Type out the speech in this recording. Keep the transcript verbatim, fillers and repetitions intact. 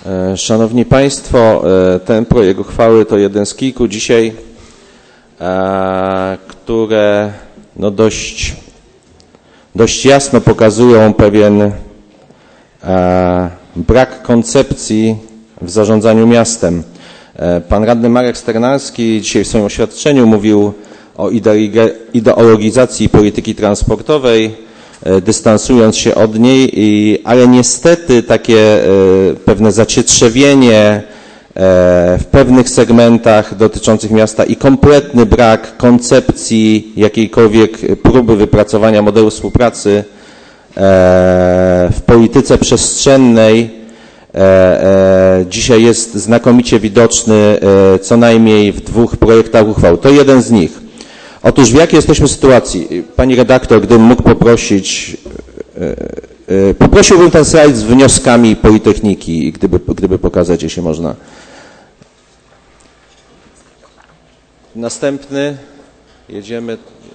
Szanowni Państwo, ten projekt uchwały to jeden z kilku dzisiaj, które no dość, dość jasno pokazują pewien brak koncepcji w zarządzaniu miastem. Pan radny Marek Sternalski dzisiaj w swoim oświadczeniu mówił o ideologizacji polityki transportowej, dystansując się od niej, ale niestety takie pewne zacietrzewienie w pewnych segmentach dotyczących miasta i kompletny brak koncepcji jakiejkolwiek próby wypracowania modelu współpracy w polityce przestrzennej dzisiaj jest znakomicie widoczny co najmniej w dwóch projektach uchwał. To jeden z nich. Otóż w jakiej jesteśmy sytuacji? Pani redaktor, gdybym mógł poprosić, poprosiłbym ten slajd z wnioskami Politechniki, gdyby, gdyby pokazać, jeśli można. Następny, jedziemy,